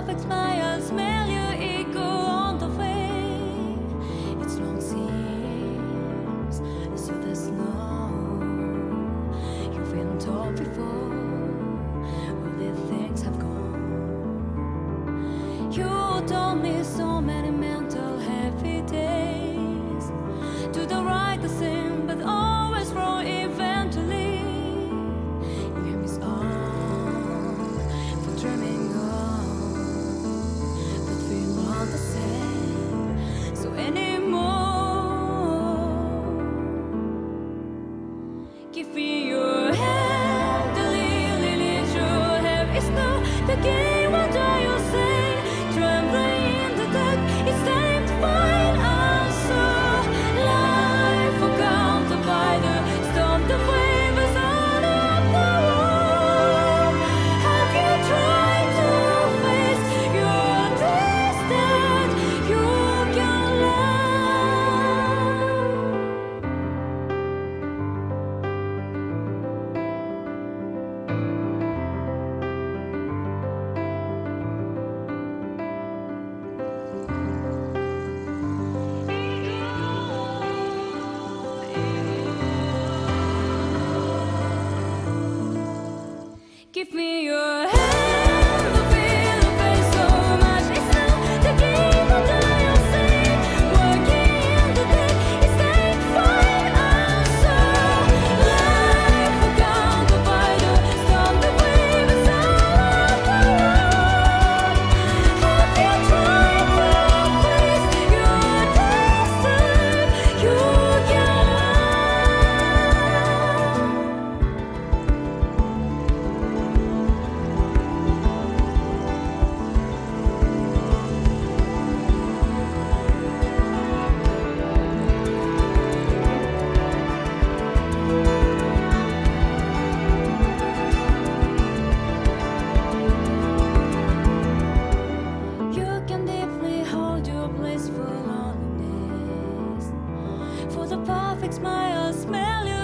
perfect smile, smell your ego on the way. It's long seems so there's no you've been told before. All the things have gone. You told me so many mental heavy days. Do the right thing, but always wrong eventually. You gave me on for dreaming on, but we want the same. So anymore, give me your hand. The lily leaves your hair. It's not the game. What do you say? Trembling in the dark, it's time to find answer. Life encountered by the storm, the waves out of the world. Have you tried to face your distance? You can give me your hand, the feel the pain so much. It's not the game, what do you say? Working in the dark, it's time to find answer. Life encountered by the storm, the waves out of the world. Have you tried to face your destiny? You can You can deeply hold your blissful loneliness. For the perfect smile, smell you